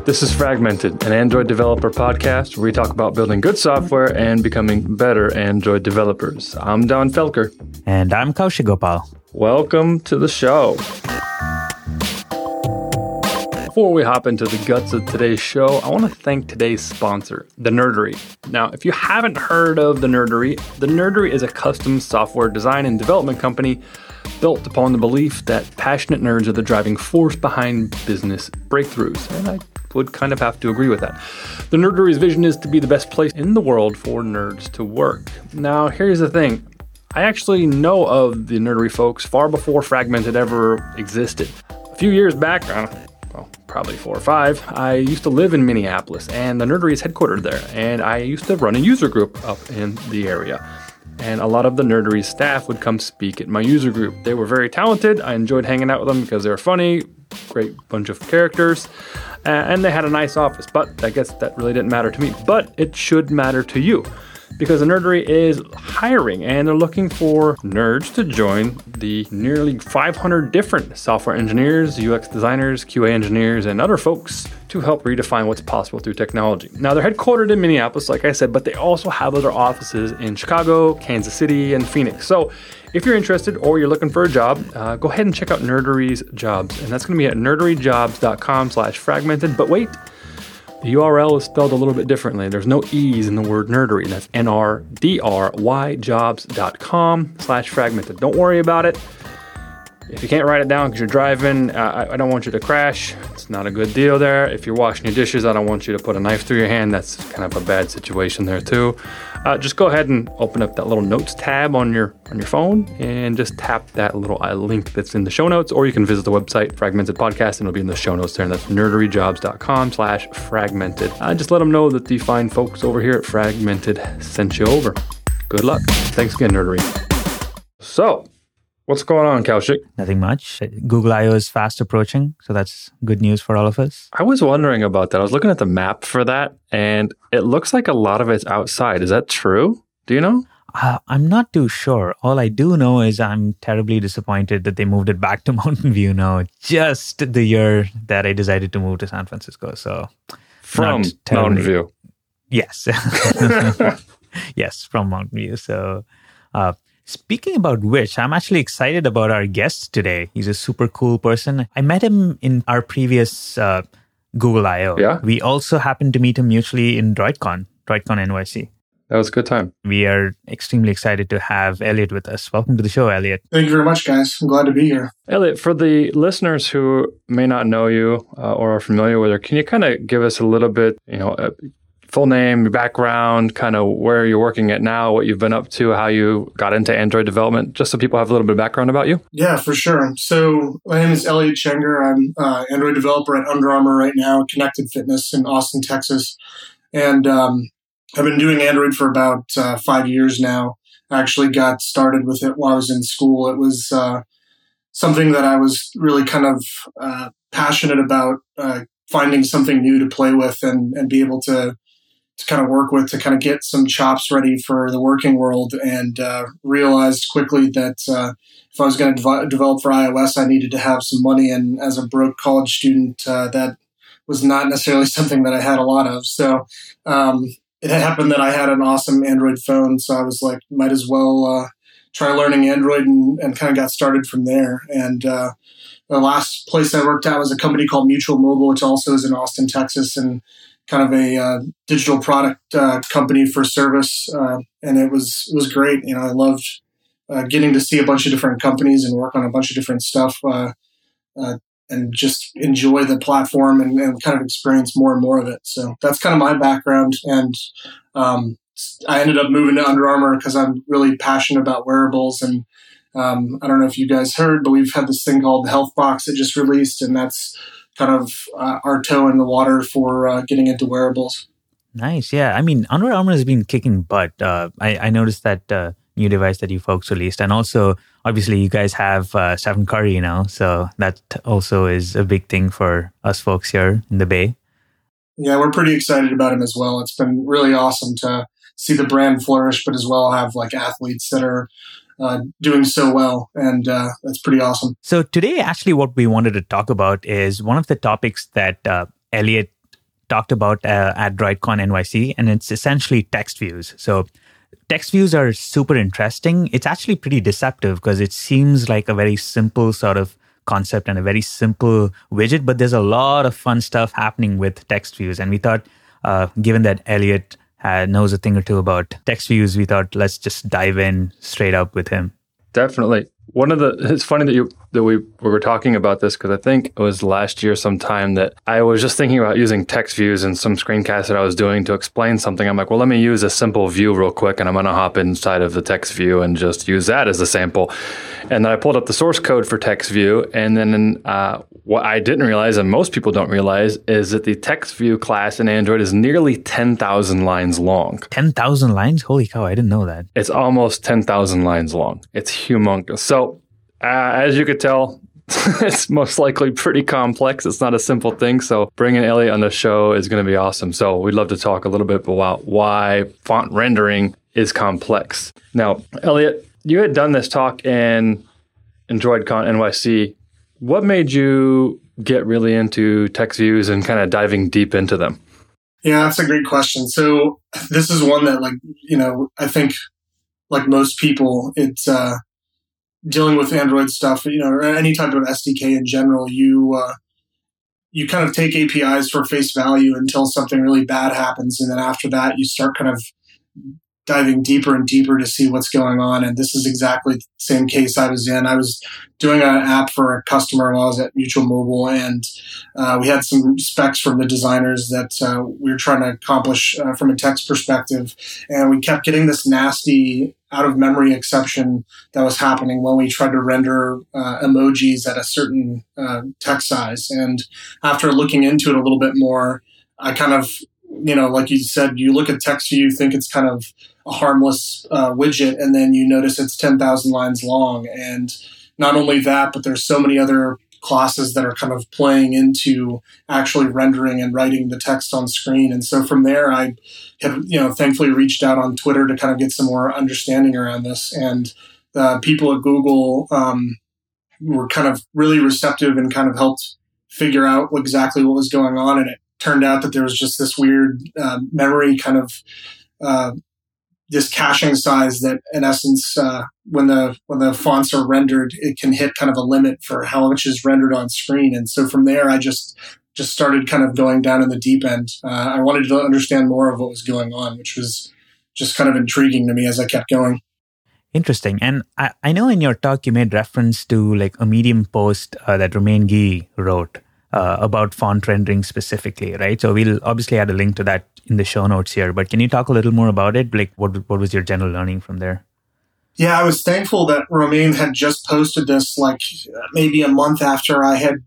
This is Fragmented, an Android developer podcast where we talk about building good software and becoming better Android developers. I'm Don Felker. And I'm Kaushik Gopal. Welcome to the show. Before we hop into the guts of today's show, I want to thank today's sponsor, The Nerdery. Now, if you haven't heard of The Nerdery is a custom software design and development company built upon the belief that passionate nerds are the driving force behind business breakthroughs. And I would kind of have to agree with that. The Nerdery's vision is to be the best place in the world for nerds to work. Now, here's the thing. I actually know of the Nerdery folks far before Fragmented ever existed. A few years back, probably 4 or 5, I used to live in Minneapolis, and the Nerdery is headquartered there, and I used to run a user group up in the area. And a lot of the Nerdery staff would come speak at my user group. They were very talented. I enjoyed hanging out with them because they were funny, great bunch of characters, and they had a nice office. But I guess that really didn't matter to me. But it should matter to you, because the Nerdery is hiring, and they're looking for nerds to join the nearly 500 different software engineers, UX designers, QA engineers, and other folks to help redefine what's possible through technology. Now, they're headquartered in Minneapolis, like I said, but they also have other offices in Chicago, Kansas City, and Phoenix. So if you're interested or you're looking for a job, go ahead and check out Nerdery's jobs. And that's going to be at nerderyjobs.com/fragmented. But wait, the URL is spelled a little bit differently. There's no E's in the word nerdery. That's nrdryjobs.com/fragmented. Don't worry about it. If you can't write it down because you're driving, I don't want you to crash. It's not a good deal there. If you're washing your dishes, I don't want you to put a knife through your hand. That's kind of a bad situation there too. Just go ahead and open up that little notes tab on your phone and just tap that little link that's in the show notes, or you can visit the website Fragmented Podcast and it'll be in the show notes there. And that's nerderyjobs.com/fragmented. Just let them know that the fine folks over here at Fragmented sent you over. Good luck. Thanks again, Nerdery. So, what's going on, Kaushik? Nothing much. Google I/O is fast approaching, so that's good news for all of us. I was wondering about that. I was looking at the map for that, and it looks like a lot of it's outside. Is that true? Do you know? I'm not too sure. All I do know is I'm terribly disappointed that they moved it back to Mountain View now, just the year that I decided to move to San Francisco. So from Mountain View. Yes. Yes, from Mountain View. So speaking about which, I'm actually excited about our guest today. He's a super cool person. I met him in our previous Google I/O. Yeah? We also happened to meet him mutually in DroidCon NYC. That was a good time. We are extremely excited to have Elliot with us. Welcome to the show, Elliot. Thank you very much, guys. I'm glad to be here. Elliot, for the listeners who may not know you or are familiar with her, can you kind of give us a little bit, full name, your background, kind of where you're working at now, what you've been up to, how you got into Android development, just so people have a little bit of background about you? Yeah, for sure. So my name is Elliot Schenger. I'm an Android developer at Under Armour right now, Connected Fitness in Austin, Texas. And I've been doing Android for about 5 years now. I actually got started with it while I was in school. It was something that I was really kind of passionate about, finding something new to play with and be able to kind of work with, to kind of get some chops ready for the working world, and realized quickly that if I was going to develop for iOS, I needed to have some money. And as a broke college student, that was not necessarily something that I had a lot of. So it happened that I had an awesome Android phone. So I was like, might as well try learning Android, and kind of got started from there. And the last place I worked at was a company called Mutual Mobile, which also is in Austin, Texas, and kind of a digital product company for service, and it was great. I loved getting to see a bunch of different companies and work on a bunch of different stuff, and just enjoy the platform and kind of experience more and more of it. So that's kind of my background, and I ended up moving to Under Armour because I'm really passionate about wearables. And I don't know if you guys heard, but we've had this thing called the Health Box that just released, and that's kind of our toe in the water for getting into wearables. Nice. Yeah. I mean, Under Armour has been kicking butt. I noticed that new device that you folks released. And also, obviously, you guys have Stephen Curry now. So that also is a big thing for us folks here in the Bay. Yeah, we're pretty excited about him as well. It's been really awesome to see the brand flourish, but as well have like athletes that are doing so well. And that's pretty awesome. So today, actually, what we wanted to talk about is one of the topics that Elliot talked about at DroidCon NYC, and it's essentially text views. So text views are super interesting. It's actually pretty deceptive because it seems like a very simple sort of concept and a very simple widget, but there's a lot of fun stuff happening with text views. And we thought, given that Elliot knows a thing or two about text views, we thought let's just dive in straight up with him. Definitely. It's funny that we were talking about this because I think it was last year sometime that I was just thinking about using text views in some screencast that I was doing to explain something. I'm like, well, let me use a simple view real quick, and I'm going to hop inside of the text view and just use that as a sample. And then I pulled up the source code for text view, and then what I didn't realize, and most people don't realize, is that the text view class in Android is nearly 10,000 lines long. 10,000 lines? Holy cow, I didn't know that. It's almost 10,000 lines long. It's humongous. So as you could tell, it's most likely pretty complex. It's not a simple thing. So bringing Elliot on the show is going to be awesome. So we'd love to talk a little bit about why font rendering is complex. Now, Elliot, you had done this talk in DroidCon NYC. What made you get really into text views and kind of diving deep into them? Yeah, that's a great question. So this is one that, I think like most people, it's dealing with Android stuff, or any type of SDK in general, you kind of take APIs for face value until something really bad happens. And then after that, you start kind of diving deeper and deeper to see what's going on. And this is exactly the same case I was in. I was doing an app for a customer while I was at Mutual Mobile, and we had some specs from the designers that we were trying to accomplish from a text perspective. And we kept getting this nasty out-of-memory exception that was happening when we tried to render emojis at a certain text size. And after looking into it a little bit more, I kind of, like you said, you look at text view, you think it's kind of a harmless widget, and then you notice it's 10,000 lines long. And not only that, but there's so many other classes that are kind of playing into actually rendering and writing the text on screen. And so from there, I had, thankfully reached out on Twitter to kind of get some more understanding around this. And people at Google were kind of really receptive and kind of helped figure out exactly what was going on. And it turned out that there was just this weird memory kind of this caching size that, in essence, when the fonts are rendered, it can hit kind of a limit for how much is rendered on screen. And so from there, I just started kind of going down in the deep end. I wanted to understand more of what was going on, which was just kind of intriguing to me as I kept going. Interesting. And I know in your talk, you made reference to like a Medium post that Romain Guy wrote about font rendering specifically, right? So we'll obviously add a link to that in the show notes here, but can you talk a little more about it? Like what was your general learning from there? Yeah, I was thankful that Romain had just posted this like maybe a month after I had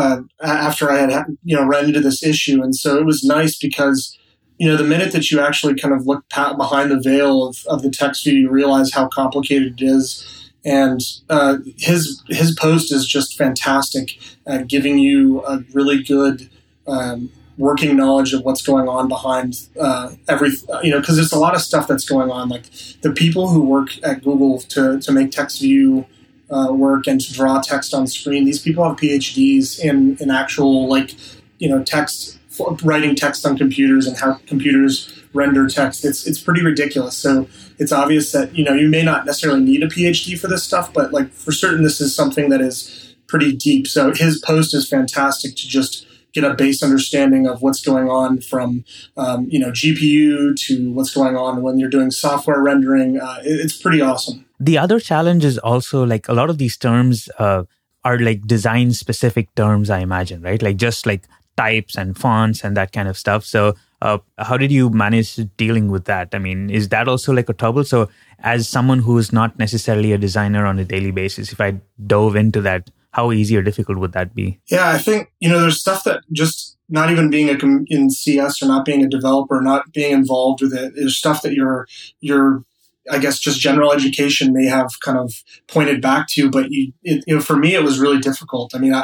ran into this issue. And so it was nice because, the minute that you actually kind of look behind the veil of the text view, you realize how complicated it is. And his post is just fantastic at giving you a really good working knowledge of what's going on behind because there's a lot of stuff that's going on. Like the people who work at Google to make text view work and to draw text on screen, these people have PhDs in actual text, writing text on computers and how computers render text. It's pretty ridiculous. So it's obvious that, you may not necessarily need a PhD for this stuff, but like for certain, this is something that is pretty deep. So his post is fantastic to just get a base understanding of what's going on from, GPU to what's going on when you're doing software rendering. It's pretty awesome. The other challenge is also like a lot of these terms are like design specific terms, I imagine, right? Like just like types and fonts and that kind of stuff. So how did you manage dealing with that? I mean, is that also like a trouble? So as someone who's not necessarily a designer on a daily basis, if I dove into that, how easy or difficult would that be? Yeah, I think, there's stuff that just not even being in CS or not being a developer, not being involved with it, there's stuff that you're I guess just general education may have kind of pointed back to, but for me, it was really difficult. I mean,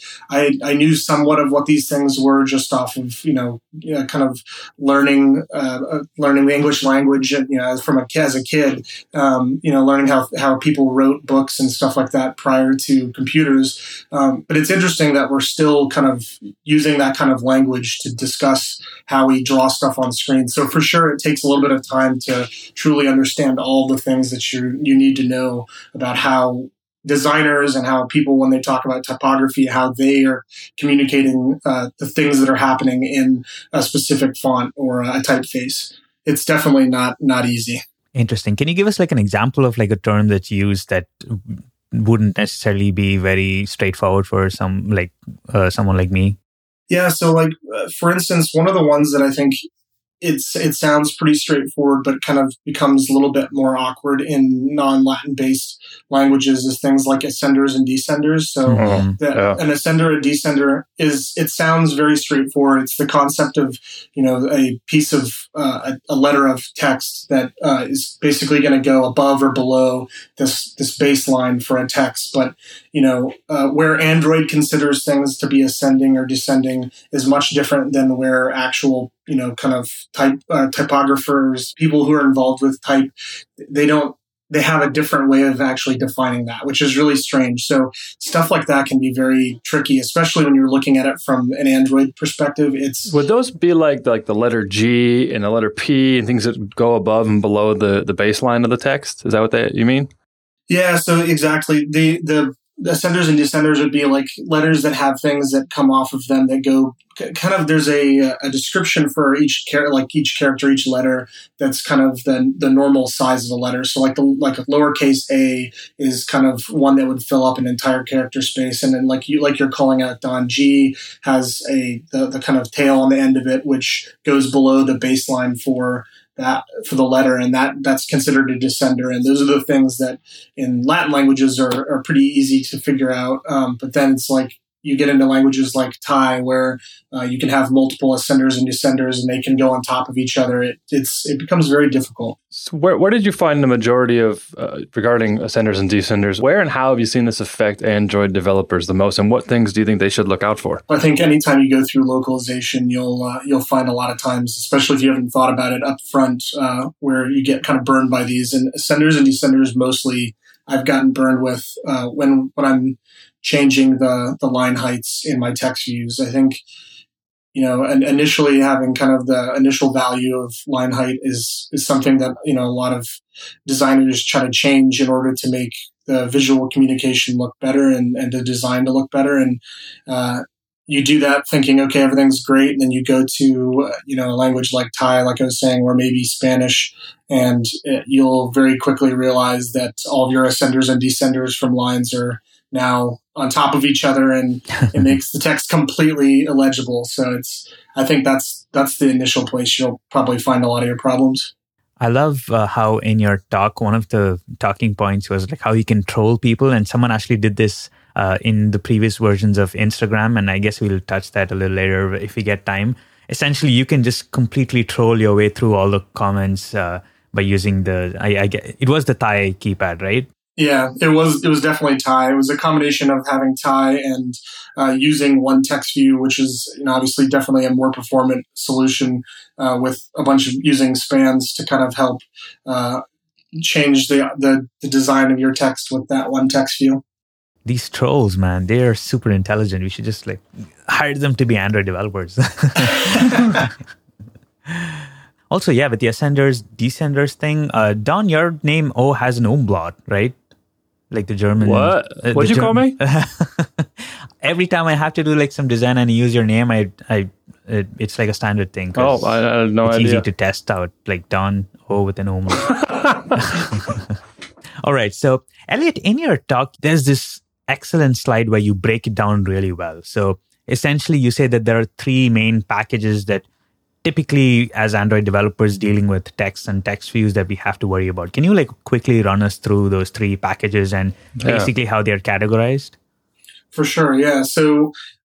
I knew somewhat of what these things were just off of, kind of learning the English language, as a kid, learning how people wrote books and stuff like that prior to computers. But it's interesting that we're still kind of using that kind of language to discuss how we draw stuff on screen. So for sure, it takes a little bit of time to truly understand all the things that you need to know about how designers and how people, when they talk about typography, how they are communicating the things that are happening in a specific font or a typeface. It's definitely not easy. Interesting. Can you give us like an example of like a term that's used that wouldn't necessarily be very straightforward for someone like me? Yeah. So like, for instance, one of the ones that I think it sounds pretty straightforward, but kind of becomes a little bit more awkward in non-Latin based languages is things like ascenders and descenders. So an ascender, a descender it sounds very straightforward. It's the concept of, a piece of a letter of text that is basically going to go above or below this baseline for a text. But, where Android considers things to be ascending or descending is much different than where actual kind of typographers, people who are involved with type, they have a different way of actually defining that, which is really strange. So stuff like that can be very tricky, especially when you're looking at it from an Android perspective. Would those be like the letter G and the letter P and things that go above and below the baseline of the text? Is that what you mean? Yeah, so exactly. The ascenders and descenders would be like letters that have things that come off of them that go kind of, there's a description for each character, each letter that's kind of the normal size of the letter. So like a lowercase a is kind of one that would fill up an entire character space. And then like you're calling out Don, G has the kind of tail on the end of it, which goes below the baseline for the letter, and that's considered a descender. And those are the things that in Latin languages are pretty easy to figure out. But then it's like you get into languages like Thai, where you can have multiple ascenders and descenders, and they can go on top of each other. It becomes very difficult. So where did you find the majority of regarding ascenders and descenders? Where and how have you seen this affect Android developers the most, and what things do you think they should look out for? I think anytime you go through localization, you'll find a lot of times, especially if you haven't thought about it up front, where you get kind of burned by these. And ascenders and descenders mostly I've gotten burned with when I'm changing the line heights in my text views. I think, and initially having kind of the initial value of line height is something that, a lot of designers try to change in order to make the visual communication look better and the design to look better. And, you do that thinking, okay, everything's great. And then you go to, a language like Thai, like I was saying, or maybe Spanish, and you'll very quickly realize that all of your ascenders and descenders from lines are now on top of each other, and it makes the text completely illegible. So I think that's the initial place you'll probably find a lot of your problems. I love how in your talk, one of the talking points was like how you can troll people, and someone actually did this in the previous versions of Instagram, and I guess we'll touch that a little later if we get time. Essentially, you can just completely troll your way through all the comments by using it was the Thai keypad, right? Yeah, it was definitely Thai. It was a combination of having Thai and using one text view, which is obviously definitely a more performant solution with a bunch of using spans to kind of help change the design of your text with that one text view. These trolls, man, they are super intelligent. We should just hire them to be Android developers. Also, yeah, with the ascenders, descenders thing, Don, your name has an umlaut, right? Like the German. What? What'd you call me? Every time I have to do some design and use your name, it's like a standard thing. Oh, I had no idea. It's easy to test out, like Don O with an umlaut. All right. So, Elliot, in your talk, there's this excellent slide where you break it down really well. So essentially, you say that there are three main packages that typically, as Android developers dealing with text and text views, that we have to worry about. Can you quickly run us through those three packages and basically how they're categorized? For sure, yeah. So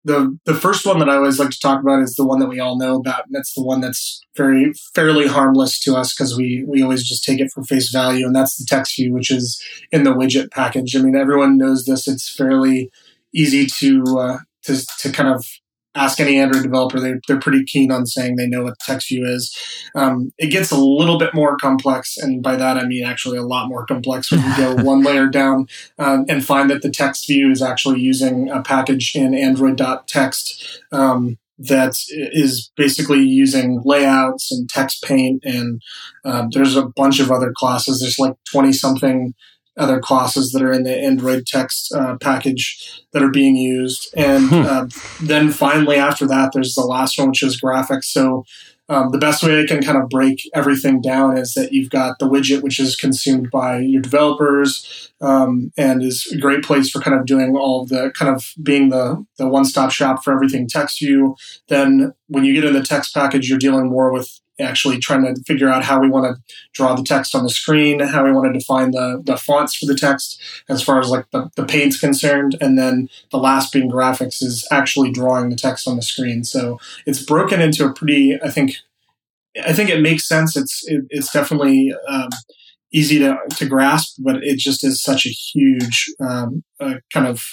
the first one that I always like to talk about is the one that we all know about, and that's the one that's fairly harmless to us because we always just take it for face value, and that's the TextView, which is in the widget package. I mean, everyone knows this. It's fairly easy to kind of ask any Android developer. They're pretty keen on saying they know what TextView is. It gets a little bit more complex, and by that I mean actually a lot more complex when you go one layer down and find that the TextView is actually using a package in Android.txt that is basically using layouts and text paint, and there's a bunch of other classes. There's like 20-something other classes that are in the Android text package that are being used. And then finally after that, there's the last one, which is graphics. So the best way I can kind of break everything down is that you've got the widget, which is consumed by your developers and is a great place for kind of doing all of the kind of being the one-stop shop for everything TextView. Then when you get in the text package, you're dealing more with actually trying to figure out how we want to draw the text on the screen, how we want to define the fonts for the text as far as like the paint's concerned. And then the last being graphics is actually drawing the text on the screen. So it's broken into a pretty, I think it makes sense. It's definitely easy to grasp, but it just is such a huge kind of,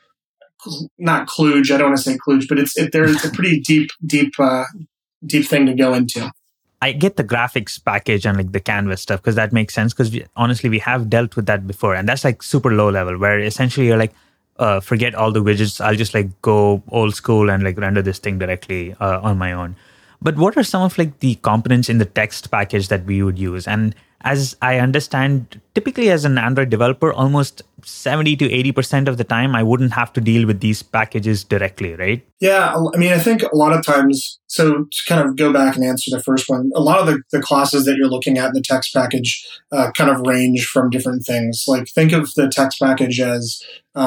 not kludge. I don't want to say kludge, but there's a pretty deep thing to go into. I get the graphics package and like the Canvas stuff because that makes sense because honestly, we have dealt with that before. And that's like super low level where essentially you're like, forget all the widgets. I'll just like go old school and like render this thing directly on my own. But what are some of like the components in the text package that we would use? And as I understand, typically as an Android developer, almost 70 to 80% of the time, I wouldn't have to deal with these packages directly, right? Yeah, I mean, I think a lot of times, so to kind of go back and answer the first one, a lot of the classes that you're looking at in the text package kind of range from different things. Like think of the text package as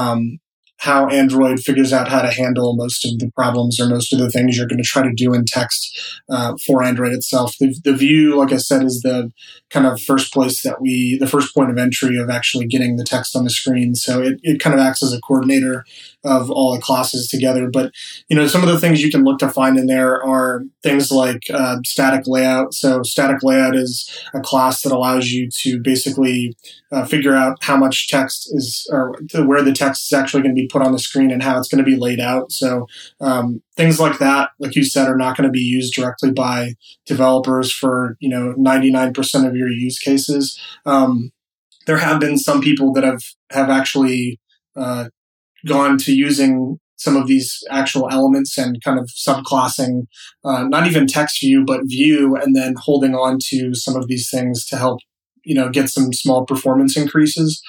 how Android figures out how to handle most of the problems or most of the things you're going to try to do in text for Android itself. The view, like I said, is the kind of first point of entry of actually getting the text on the screen. So it kind of acts as a coordinator of all the classes together. But, some of the things you can look to find in there are things like static layout. So static layout is a class that allows you to basically figure out how much text is, or where the text is actually going to be put on the screen and how it's going to be laid out. So things like that, like you said, are not going to be used directly by developers for 99% of your use cases. There have been some people that have actually gone to using some of these actual elements and kind of subclassing, not even TextView, but View, and then holding on to some of these things to help get some small performance increases.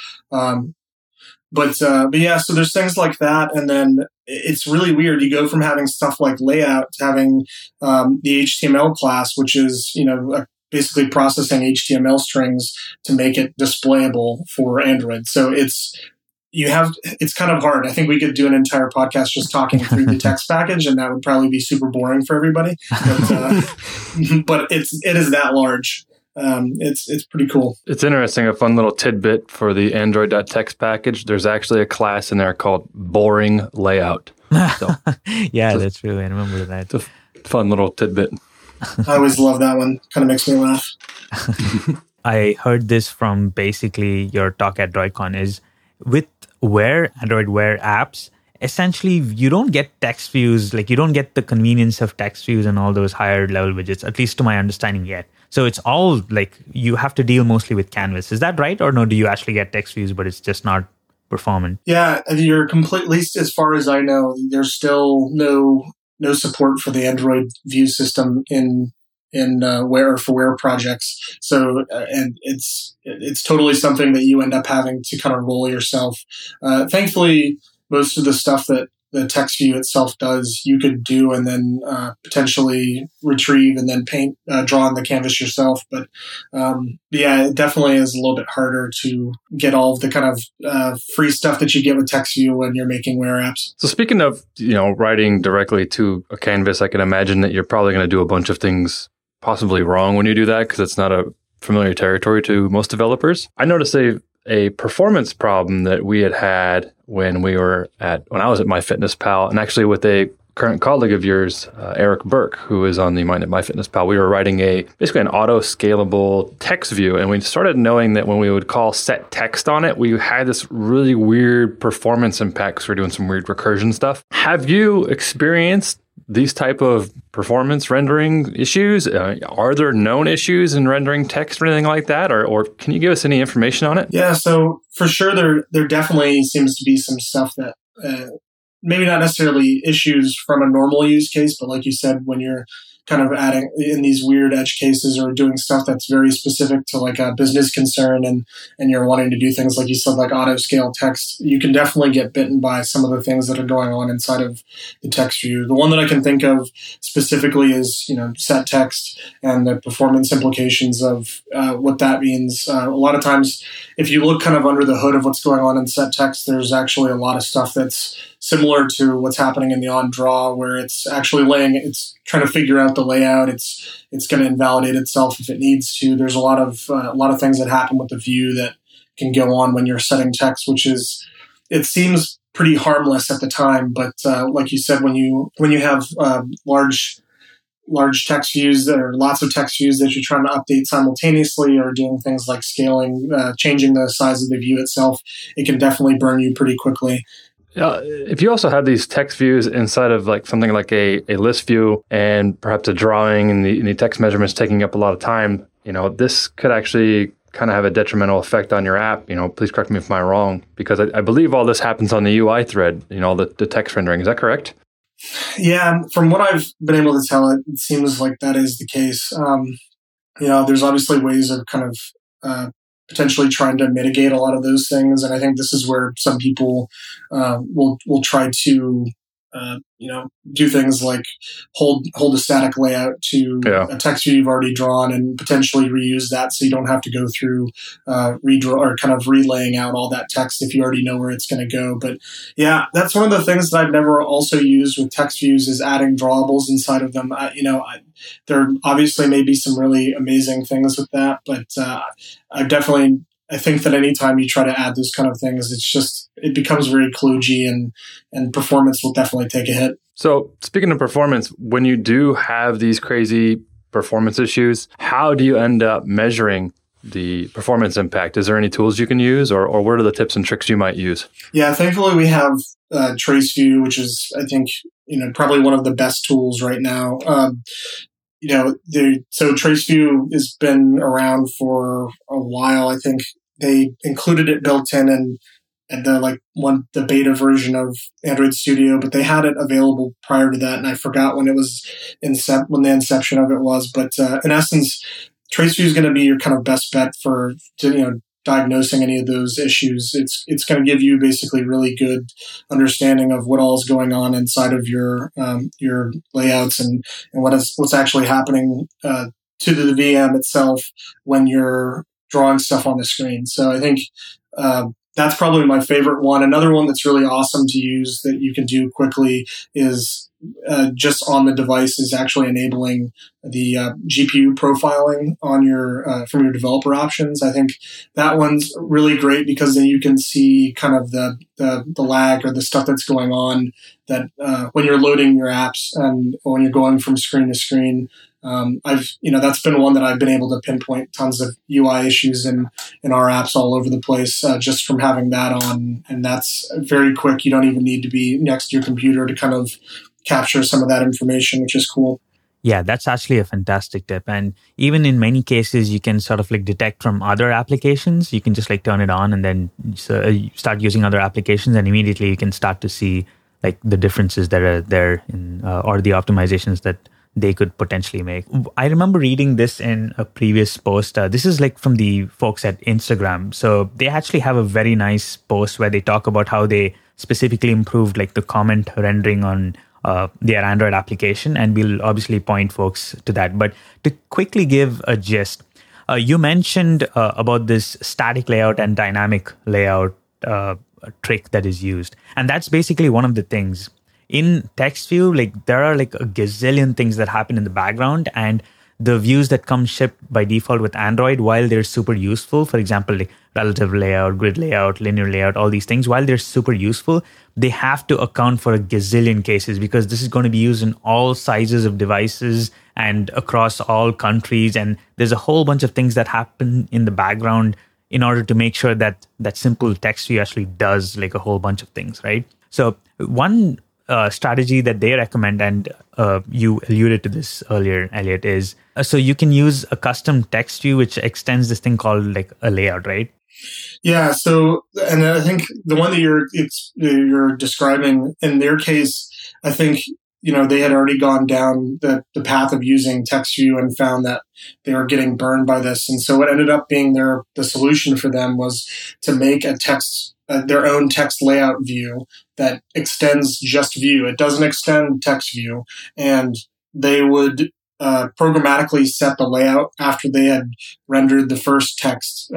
But yeah, so there's things like that. And then it's really weird. You go from having stuff like layout to having the HTML class, which is, basically processing HTML strings to make it displayable for Android. So it's kind of hard. I think we could do an entire podcast just talking through the text package, and that would probably be super boring for everybody. But it is that large. It's pretty cool. It's interesting. A fun little tidbit for the Android.txt package. There's actually a class in there called boring layout. So, yeah, that's true. I remember that. It's a fun little tidbit. I always love that one. Kind of makes me laugh. I heard this from basically your talk at DroidCon is with Android Wear apps, essentially you don't get text views, like you don't get the convenience of text views and all those higher level widgets, at least to my understanding yet. So it's all like you have to deal mostly with Canvas. Is that right? Or no, do you actually get text views, but it's just not performant? Yeah, you're completely, at least as far as I know, there's still no support for the Android view system in Wear projects. So, and it's totally something that you end up having to kind of roll yourself. Thankfully, most of the stuff that the TextView itself does, you could do and then potentially retrieve and then draw on the canvas yourself. But yeah, it definitely is a little bit harder to get all of the kind of free stuff that you get with TextView when you're making Wear apps. So speaking of, writing directly to a canvas, I can imagine that you're probably going to do a bunch of things possibly wrong when you do that because it's not a familiar territory to most developers. I noticed a performance problem that we had when I was at MyFitnessPal, and actually with a current colleague of yours, Eric Burke, who is on the Mind at MyFitnessPal. We were writing basically an auto-scalable text view, and we started knowing that when we would call set text on it, we had this really weird performance impact because we're doing some weird recursion stuff. Have you experienced these type of performance rendering issues? Are there known issues in rendering text or anything like that? Or can you give us any information on it? Yeah, so for sure, there definitely seems to be some stuff that maybe not necessarily issues from a normal use case, but like you said, when you're kind of adding in these weird edge cases or doing stuff that's very specific to like a business concern and you're wanting to do things like you said, like auto scale text, you can definitely get bitten by some of the things that are going on inside of the text view. The one that I can think of specifically is, set text and the performance implications of what that means. A lot of times, if you look kind of under the hood of what's going on in set text, there's actually a lot of stuff that's similar to what's happening in the on draw, where it's actually it's trying to figure out the layout. It's going to invalidate itself if it needs to. There's a lot of things that happen with the view that can go on when you're setting text, it seems pretty harmless at the time, but like you said, when you have large text views or lots of text views that you're trying to update simultaneously, or doing things like scaling, changing the size of the view itself, it can definitely burn you pretty quickly. If you also have these text views inside of like something like a list view and perhaps a drawing and the text measurements taking up a lot of time, this could actually kind of have a detrimental effect on your app. Please correct me if I'm wrong, because I believe all this happens on the UI thread, the text rendering. Is that correct? Yeah, from what I've been able to tell, it seems like that is the case. There's obviously ways of kind of potentially trying to mitigate a lot of those things, and I think this is where some people will try to do things like hold a static layout to a text view you've already drawn and potentially reuse that, so you don't have to go through redraw or kind of relaying out all that text if you already know where it's going to go. But yeah, that's one of the things that I've never also used with text views is adding drawables inside of them. There obviously may be some really amazing things with that, but I think that anytime you try to add those kind of things, it becomes very kludgy and performance will definitely take a hit. So speaking of performance, when you do have these crazy performance issues, how do you end up measuring the performance impact? Is there any tools you can use, or what are the tips and tricks you might use? Yeah, thankfully we have Traceview, which is, I think, probably one of the best tools right now. So Traceview has been around for a while. I think they included it built in and the beta version of Android Studio, but they had it available prior to that, and I forgot when it was when the inception of it was. But in essence, Traceview is going to be your kind of best bet for diagnosing any of those issues. It's going to give you basically really good understanding of what all is going on inside of your layouts and what's actually happening to the VM itself when you're drawing stuff on the screen. So I think that's probably my favorite one. Another one that's really awesome to use that you can do quickly is just on the device is actually enabling the GPU profiling on from your developer options. I think that one's really great because then you can see kind of the lag or the stuff that's going on that when you're loading your apps and when you're going from screen to screen. That's been one that I've been able to pinpoint tons of UI issues in our apps all over the place just from having that on, and that's very quick. You don't even need to be next to your computer to kind of capture some of that information, which is cool. Yeah, that's actually a fantastic tip. And even in many cases, you can sort of detect from other applications. You can just turn it on and then start using other applications, and immediately you can start to see the differences that are there or the optimizations that they could potentially make. I remember reading this in a previous post. This is from the folks at Instagram. So they actually have a very nice post where they talk about how they specifically improved the comment rendering on their Android application. And we'll obviously point folks to that. But to quickly give a gist, you mentioned about this static layout and dynamic layout trick that is used. And that's basically one of the things. In TextView, there are a gazillion things that happen in the background, and the views that come shipped by default with Android, while they're super useful, for example, like relative layout, grid layout, linear layout, all these things, while they're super useful, they have to account for a gazillion cases because this is going to be used in all sizes of devices and across all countries. And there's a whole bunch of things that happen in the background in order to make sure that that simple text view actually does like a whole bunch of things, right? So one strategy that they recommend, and you alluded to this earlier, Elliot, is so you can use a custom text view which extends this thing called like a layout, right? Yeah. So, and I think the one that you're describing in their case, I think they had already gone down the path of using text view and found that they were getting burned by this, and so what ended up being the solution for them was to make their own text layout view that extends just view. It doesn't extend text view, and they would programmatically set the layout after they had rendered the first text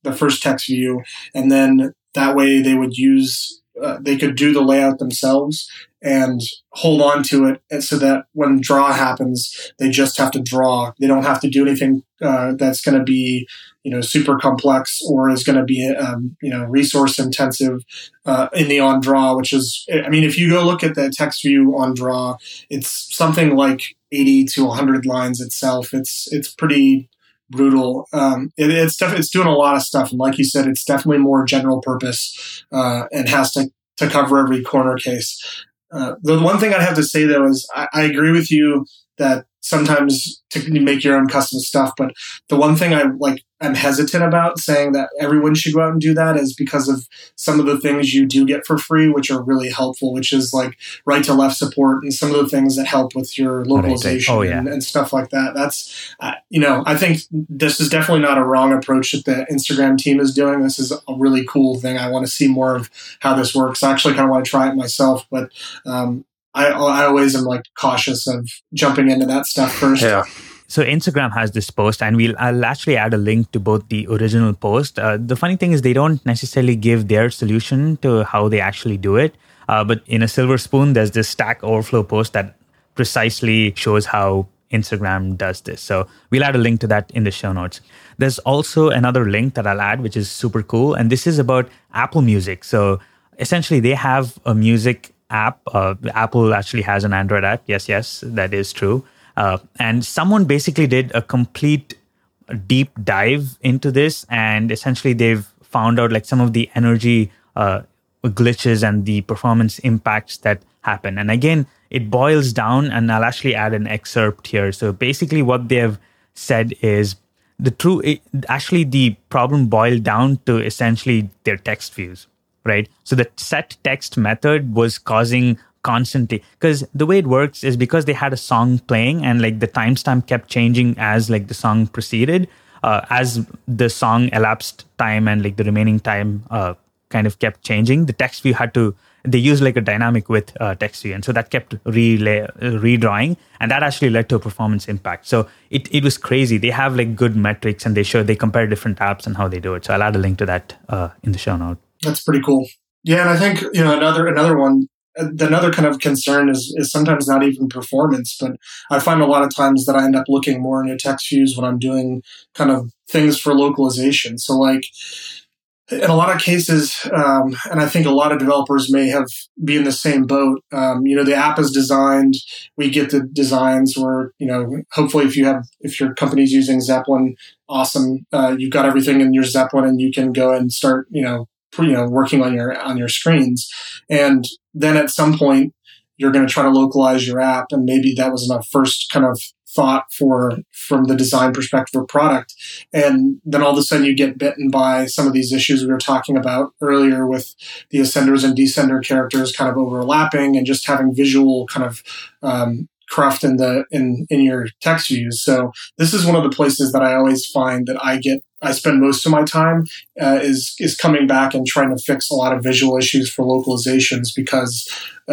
view, and then that way they would they could do the layout themselves and hold on to it, and so that when draw happens, they just have to draw. They don't have to do anything that's going to be super complex or is going to be resource intensive in the on draw, which is, I mean, if you go look at the text view on draw, it's something like 80 to 100 lines itself. It's pretty brutal. It's doing a lot of stuff, and like you said, it's definitely more general purpose and has to cover every corner case. The one thing I'd have to say though is I agree with you that sometimes to make your own custom stuff, but the one thing I'm hesitant about saying that everyone should go out and do that is because of some of the things you do get for free, which are really helpful, which is like right to left support and some of the things that help with your localization and stuff like that. That's, I think this is definitely not a wrong approach that the Instagram team is doing. This is a really cool thing. I want to see more of how this works. I actually kind of want to try it myself, but, I always am like cautious of jumping into that stuff first. Yeah. So Instagram has this post, and I'll actually add a link to both the original post. The funny thing is they don't necessarily give their solution to how they actually do it. But in a Silver Spoon, there's this Stack Overflow post that precisely shows how Instagram does this. So we'll add a link to that in the show notes. There's also another link that I'll add, which is super cool. And this is about Apple Music. So essentially they have a music app. Apple actually has an Android app. Yes, that is true. And someone basically did a complete deep dive into this, and essentially they've found out like some of the energy glitches and the performance impacts that happen. And again, it boils down, and I'll actually add an excerpt here. So basically what they have said is the problem boiled down to essentially their text views. Right. So the set text method was causing constantly, because the way it works is because they had a song playing and like the timestamp kept changing as like the song proceeded, as the song elapsed time and like the remaining time kind of kept changing. The text view they used like a dynamic width text view. And so that kept redrawing, and that actually led to a performance impact. So it was crazy. They have like good metrics, and they compare different apps and how they do it. So I'll add a link to that in the show note. That's pretty cool. Yeah, and I think another one. Another kind of concern is sometimes not even performance, but I find a lot of times that I end up looking more into text views when I'm doing kind of things for localization. So like in a lot of cases, and I think a lot of developers may be in the same boat. The app is designed, we get the designs where, hopefully if your company's using Zeppelin, awesome. You've got everything in your Zeppelin and you can go and start, working on your screens. And then at some point you're going to try to localize your app. And maybe that was my first kind of thought from the design perspective of product. And then all of a sudden you get bitten by some of these issues we were talking about earlier with the ascenders and descender characters kind of overlapping and just having visual kind of, cruft in your text views. So this is one of the places that I always find that I spend most of my time is coming back and trying to fix a lot of visual issues for localizations because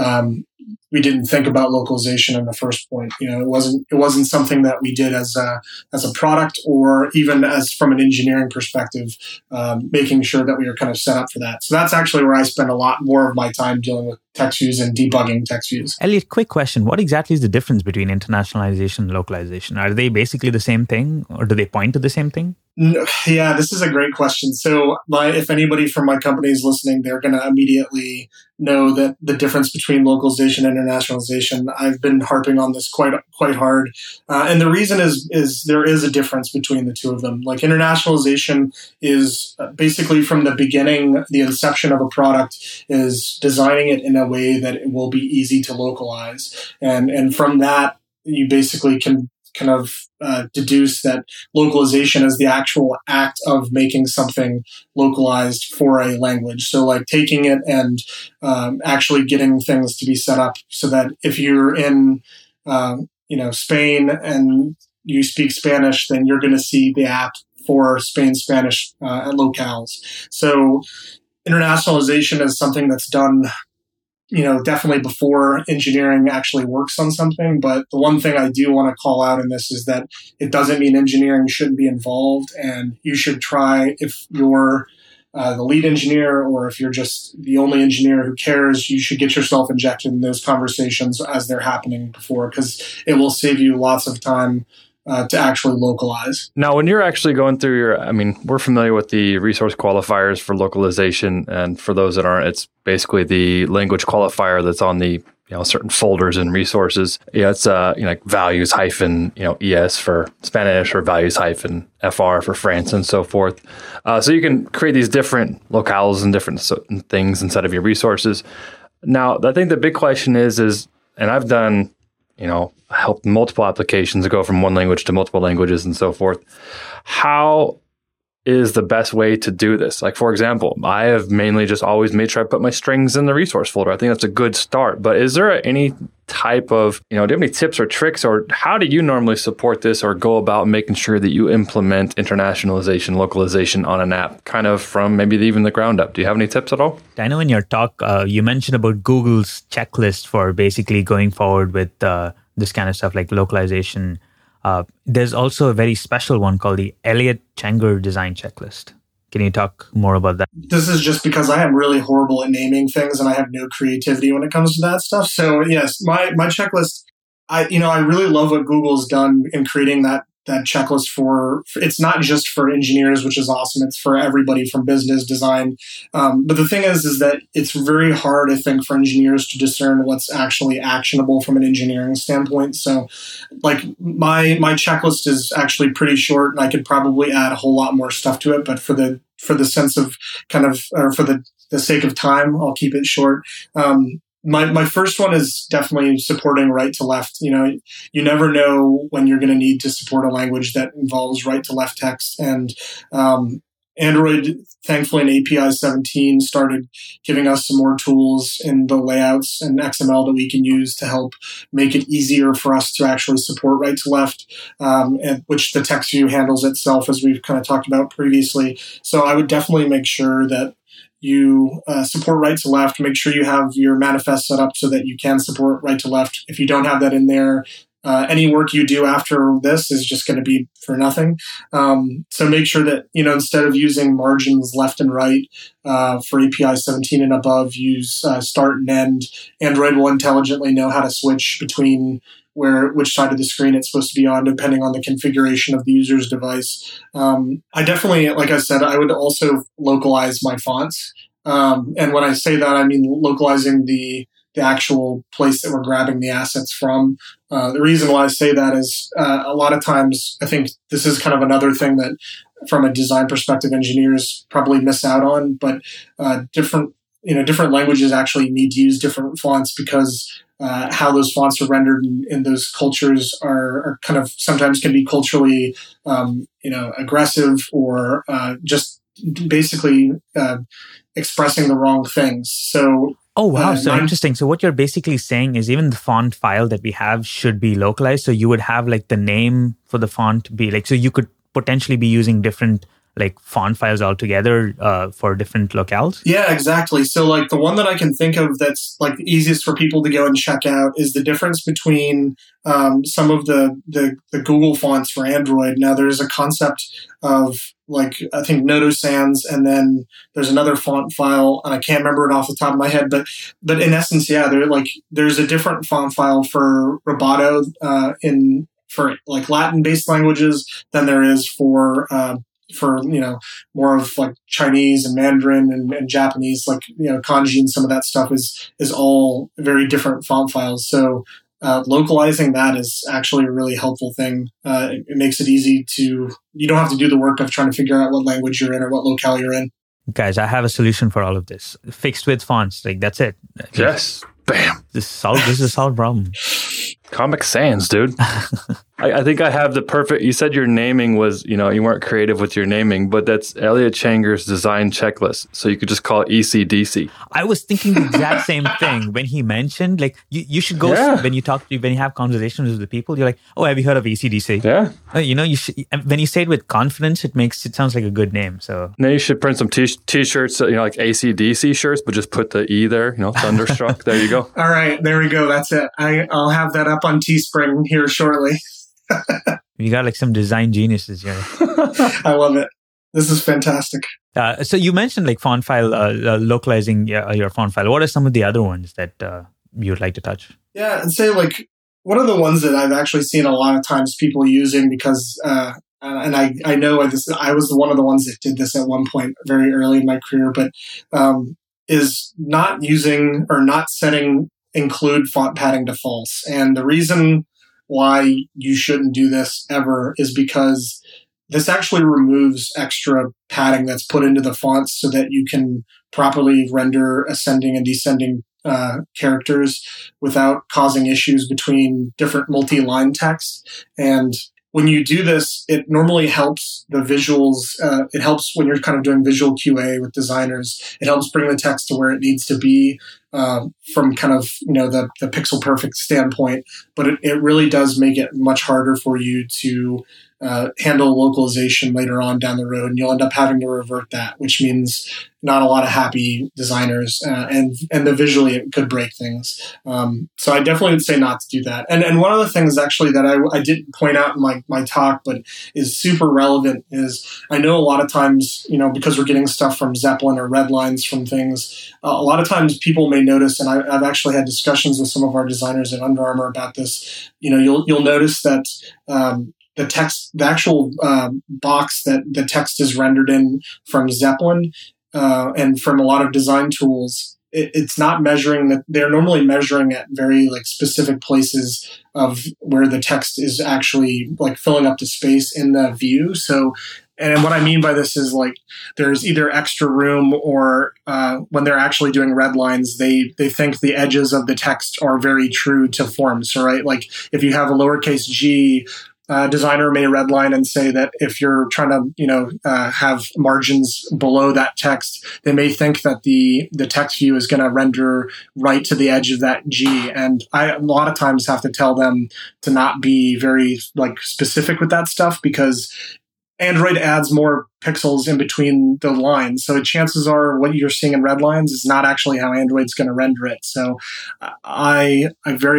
we didn't think about localization in the first point. It wasn't something that we did as a product or even as from an engineering perspective, making sure that we were kind of set up for that. So that's actually where I spend a lot more of my time dealing with text views and debugging text views. Elliot, quick question. What exactly is the difference between internationalization and localization? Are they basically the same thing, or do they point to the same thing? Yeah, this is a great question. So if anybody from my company is listening, they're going to immediately know that the difference between localization and internationalization, I've been harping on this quite hard. And the reason is there is a difference between the two of them. Like internationalization is basically from the beginning, the inception of a product is designing it in a way that it will be easy to localize. And from that, you basically can kind of deduce that localization is the actual act of making something localized for a language. So like taking it and actually getting things to be set up so that if you're in Spain and you speak Spanish, then you're going to see the app for Spain Spanish at locales. So internationalization is something that's done definitely before engineering actually works on something. But the one thing I do want to call out in this is that it doesn't mean engineering shouldn't be involved. And you should try, if you're the lead engineer or if you're just the only engineer who cares, you should get yourself injected in those conversations as they're happening before, because it will save you lots of time to actually localize. Now, when you're actually going through we're familiar with the resource qualifiers for localization. And for those that aren't, it's basically the language qualifier that's on the, certain folders and resources. Yeah, it's like values hyphen, ES for Spanish or values hyphen FR for France and so forth. So you can create these different locales and different things inside of your resources. Now, I think the big question is, and I've done, help multiple applications go from one language to multiple languages and so forth. How is the best way to do this? Like, for example, I have mainly just always made sure I put my strings in the resource folder. I think that's a good start. But is there any type of, do you have any tips or tricks, or how do you normally support this or go about making sure that you implement internationalization, localization on an app kind of from maybe even the ground up? Do you have any tips at all? I know in your talk, you mentioned about Google's checklist for basically going forward with this kind of stuff like localization. There's also a very special one called the Elliot Chenger Design Checklist. Can you talk more about that? This is just because I am really horrible at naming things and I have no creativity when it comes to that stuff. So yes, my checklist, I really love what Google's done in creating that checklist for, it's not just for engineers, which is awesome. It's for everybody from business, design. But the thing is that it's very hard, I think, for engineers to discern what's actually actionable from an engineering standpoint. So like my checklist is actually pretty short and I could probably add a whole lot more stuff to it. But for the sense of or for the sake of time, I'll keep it short. My first one is definitely supporting right to left. You never know when you're going to need to support a language that involves right to left text. And Android, thankfully in API 17, started giving us some more tools in the layouts and XML that we can use to help make it easier for us to actually support right to left, and which the text view handles itself, as we've kind of talked about previously. So I would definitely make sure that you support right to left. Make sure you have your manifest set up so that you can support right to left. If you don't have that in there, any work you do after this is just going to be for nothing. So make sure that, instead of using margins left and right for API 17 and above, use start and end. Android will intelligently know how to switch between which side of the screen it's supposed to be on, depending on the configuration of the user's device. I definitely, like I said, I would also localize my fonts. And when I say that, I mean localizing the actual place that we're grabbing the assets from. The reason why I say that is a lot of times, I think this is kind of another thing that from a design perspective, engineers probably miss out on, but different languages actually need to use different fonts because how those fonts are rendered in those cultures are kind of sometimes can be culturally, aggressive or just basically expressing the wrong things. So, oh, wow. So interesting. So what you're basically saying is even the font file that we have should be localized. So you would have like the name for the font be like, so you could potentially be using different like font files altogether for different locales? Yeah, exactly. So like the one that I can think of that's like the easiest for people to go and check out is the difference between some of the Google fonts for Android. Now there's a concept of like, I think Noto Sans, and then there's another font file, and I can't remember it off the top of my head, but in essence, yeah, there's a different font file for Roboto for like Latin-based languages than there is for more of like Chinese and Mandarin and Japanese, like kanji and some of that stuff is all very different font files. So localizing that is actually a really helpful thing. It makes it easy you don't have to do the work of trying to figure out what language you're in or what locale you're in. Guys, I have a solution for all of this. Fixed width fonts, like that's it. Yes. Bam. This is a solved problem. Comic Sans, dude. I think I have the perfect. You said your naming was, you weren't creative with your naming, but that's Elliot Changer's design checklist. So you could just call it ECDC. I was thinking the exact same thing when he mentioned, like, you should go when you have conversations with the people. You're like, oh, have you heard of ECDC? Yeah. You should. When you say it with confidence, it sounds like a good name. So now you should print some t-shirts, like ACDC shirts, but just put the E there. Thunderstruck. There you go. All right, there we go. That's it. I'll have that up on Teespring here shortly. You got like some design geniuses here. I love it. This is fantastic. So you mentioned like font file, localizing your font file. What are some of the other ones that you would like to touch? Yeah, I'd say like one of the ones that I've actually seen a lot of times people using because, and I know I was one of the ones that did this at one point very early in my career, but is not using or not setting include font padding to false. And the reason why you shouldn't do this ever is because this actually removes extra padding that's put into the fonts so that you can properly render ascending and descending characters without causing issues between different multi-line text. And when you do this, it normally helps the visuals. It helps when you're kind of doing visual QA with designers. It helps bring the text to where it needs to be from kind of, the pixel perfect standpoint. But it really does make it much harder for you to handle localization later on down the road. And you'll end up having to revert that, which means not a lot of happy designers. And the visually, it could break things. So I definitely would say not to do that. And one of the things actually that I didn't point out in my talk, but is super relevant is I know a lot of times, because we're getting stuff from Zeppelin or Redlines from things, a lot of times people may notice, and I've actually had discussions with some of our designers at Under Armour about this. You'll notice that the text, the actual box that the text is rendered in from Zeppelin and from a lot of design tools, it's not measuring that. They're normally measuring at very like specific places of where the text is actually like filling up the space in the view. So. And what I mean by this is like there's either extra room or when they're actually doing red lines, they think the edges of the text are very true to form. So, right, like if you have a lowercase g, designer may redline and say that if you're trying to, have margins below that text, they may think that the text view is going to render right to the edge of that G. And I a lot of times have to tell them to not be very like specific with that stuff because Android adds more pixels in between the lines. So chances are what you're seeing in red lines is not actually how Android's going to render it. So I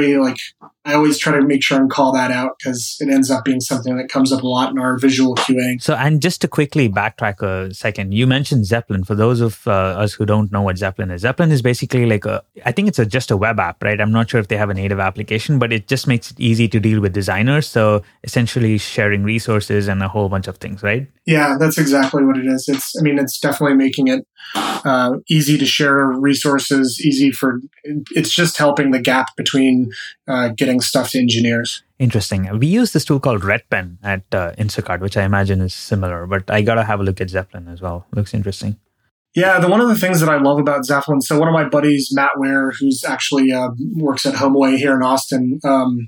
always try to make sure and call that out because it ends up being something that comes up a lot in our visual QA. So, and just to quickly backtrack a second, you mentioned Zeppelin. For those of us who don't know what Zeppelin is basically like I think it's just a web app, right? I'm not sure if they have a native application, but it just makes it easy to deal with designers. So essentially sharing resources and a whole bunch of things, right? Yeah, that's exactly what it is. It's definitely making it easy to share resources, it's just helping the gap between getting stuff to engineers. Interesting. We use this tool called RedPen at Instacart, which I imagine is similar, but I got to have a look at Zeppelin as well. Looks interesting. Yeah, one of the things that I love about Zeppelin, so one of my buddies, Matt Ware, who's actually works at HomeAway here in Austin,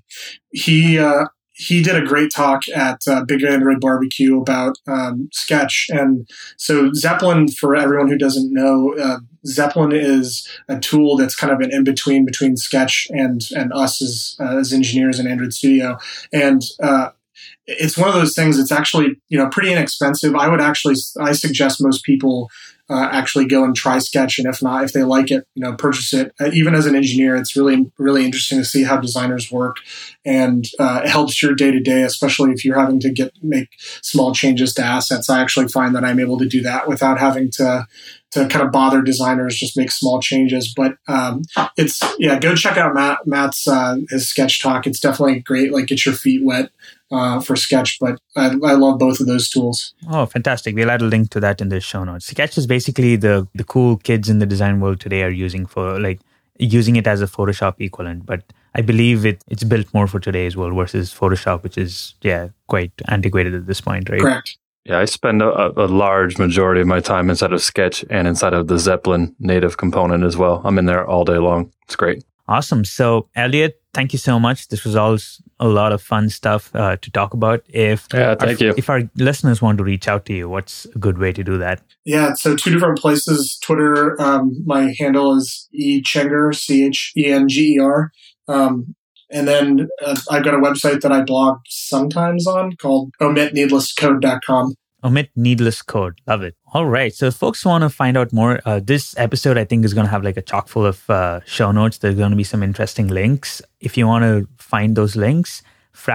he did a great talk at Big Android Barbecue about Sketch. And so Zeppelin, for everyone who doesn't know, Zeppelin is a tool that's kind of an in-between between Sketch and us as engineers in Android Studio. And it's one of those things. It's actually, pretty inexpensive. I suggest most people actually go and try Sketch, and if they like it, purchase it. Even as an engineer, it's really, really interesting to see how designers work, and it helps your day to day, especially if you're having to make small changes to assets. I actually find that I'm able to do that without having to kind of bother designers, just make small changes. But go check out Matt's his Sketch talk. It's definitely great. Like, get your feet wet for Sketch, but I love both of those tools. Oh, fantastic. We'll add a link to that in the show notes. Sketch is basically the cool kids in the design world today are using it as a Photoshop equivalent, but I believe it's built more for today's world versus Photoshop, which is, quite antiquated at this point, right? Correct. Yeah, I spend a large majority of my time inside of Sketch and inside of the Zeppelin native component as well. I'm in there all day long. It's great. Awesome. So, Elliot, thank you so much. This was all a lot of fun stuff to talk about. Thank you. If our listeners want to reach out to you, what's a good way to do that? Yeah, so 2 different places. Twitter, my handle is echenger, CHENGER. And then I've got a website that I blog sometimes on called omitneedlesscode.com. Omit Needless Code. Love it. All right. So if folks want to find out more, this episode, I think, is going to have like a chock full of show notes. There's going to be some interesting links. If you want to find those links,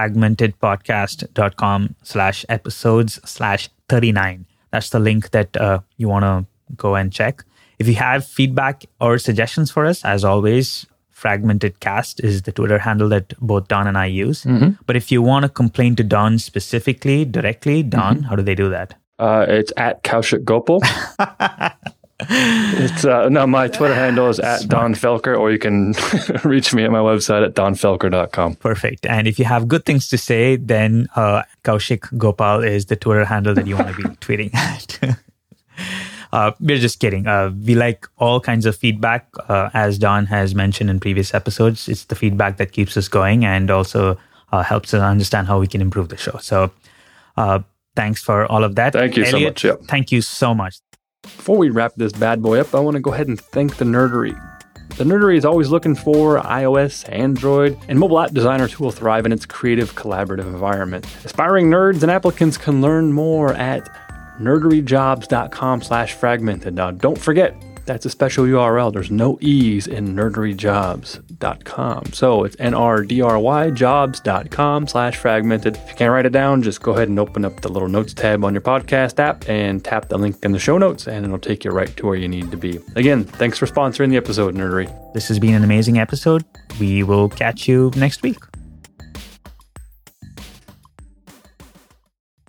fragmentedpodcast.com/episodes/39. That's the link that you want to go and check. If you have feedback or suggestions for us, as always, FragmentedCast is the Twitter handle that both Don and I use. Mm-hmm. But if you want to complain to Don specifically, directly, Don, how do they do that? It's at Kaushik Gopal. My Twitter handle is at Don Felker, or you can reach me at my website at donfelker.com. Perfect. And if you have good things to say, then Kaushik Gopal is the Twitter handle that you want to be tweeting at. We're just kidding. We like all kinds of feedback. As Don has mentioned in previous episodes, it's the feedback that keeps us going and also helps us understand how we can improve the show. So thanks for all of that. Thank you Elliot, so much. Yep. Thank you so much. Before we wrap this bad boy up, I want to go ahead and thank the Nerdery. The Nerdery is always looking for iOS, Android, and mobile app designers who will thrive in its creative, collaborative environment. Aspiring nerds and applicants can learn more at nerderyjobs.com/fragmented. Now, don't forget, that's a special URL. There's no E's in nerderyjobs.com. So it's nrdryjobs.com/fragmented. If you can't write it down, just go ahead and open up the little notes tab on your podcast app and tap the link in the show notes, and it'll take you right to where you need to be. Again, thanks for sponsoring the episode, Nerdery. This has been an amazing episode. We will catch you next week.